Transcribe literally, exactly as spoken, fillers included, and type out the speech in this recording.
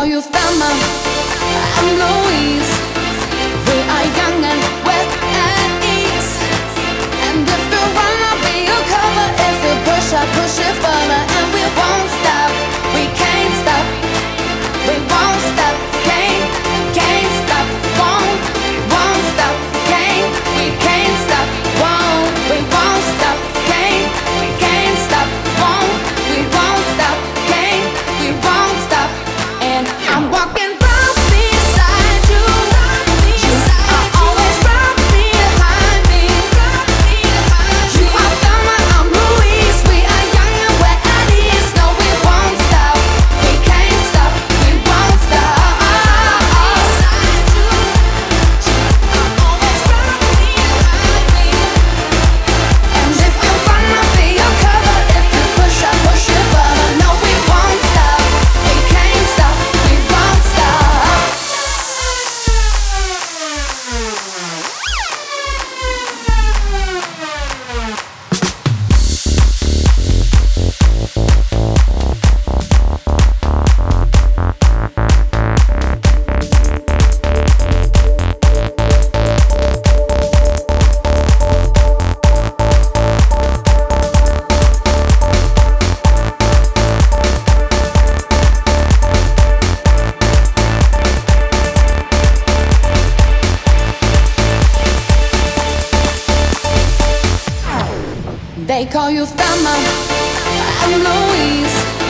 call you Thelma, I'm Louise. We are young and we're at ease. And if you run, I'll be your cover. If you push, I push it further. And we won't stop, we can't stop. We won't stop, can't, can't stop. Won't, won't stop, can't, we can't stop. Won't, we won't stop, can't, we can't stop. Won't, we won't stop, can't, we won't stop. And I'm walking right beside you. You are always right behind me. You are Thelma, I'm Louise. We are young and we're at ease. No, we won't stop, we can't stop, we won't stop. And if you run, I'll be your cover. If you push, I push it further. No, we won't stop, we can't stop, we won't stop. They call you Thelma, I'm Louise.